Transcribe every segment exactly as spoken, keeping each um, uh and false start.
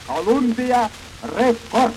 Колумбия, рекорд.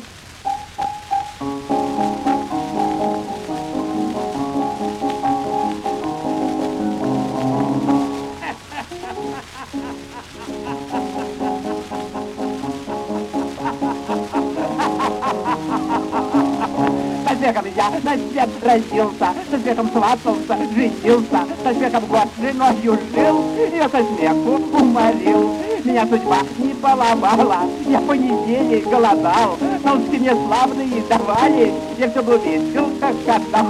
Со смехом я на свет родился, со смехом сватался, женился, со смехом год женою жил, ее со смеху уморил. Меня судьба не баловала, я понедельник голодал, научки мне славные давали, я все был весел, как катал.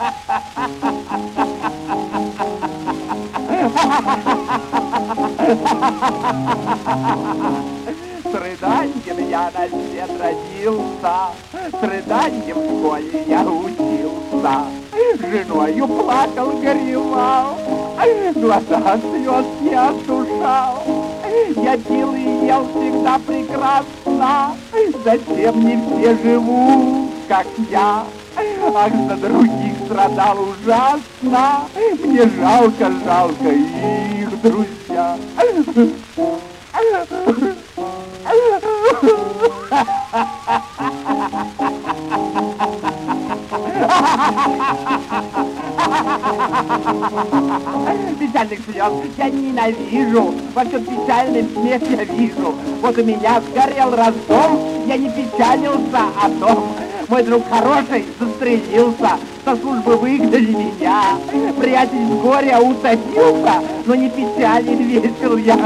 С рыданьем я на свет родился, с рыданьем в школе я учился, женою плакал, горевал, глаза слез не осушал. Я пил и ел всегда прекрасно, затем не все живут, как я. Ах, за других страдал ужасно, мне жалко, жалко их, друзья. Печальных слез я ненавижу, во всем печальный смех я вижу. Вот у меня сгорел Ростов, я не печалился о том. Мой друг хороший застрелился, со службы выгнали меня. Приятель с горя утопился, но не печален, весел я.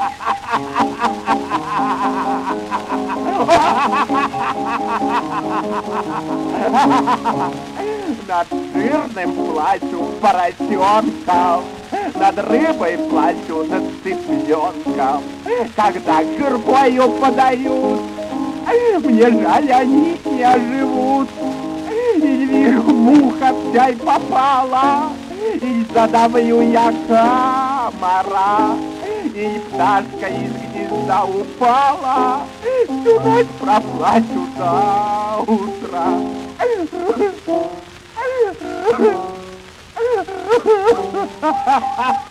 Над жирным плачу поросенком, над рыбой плачу над цыпленком. Когда жиркою подают, мне жаль, они не оживут. И вижу, муха в чай попала, и задавлю я комара, и пташка из гнезда упала, всю ночь проплачу до утра. Ha ha ha!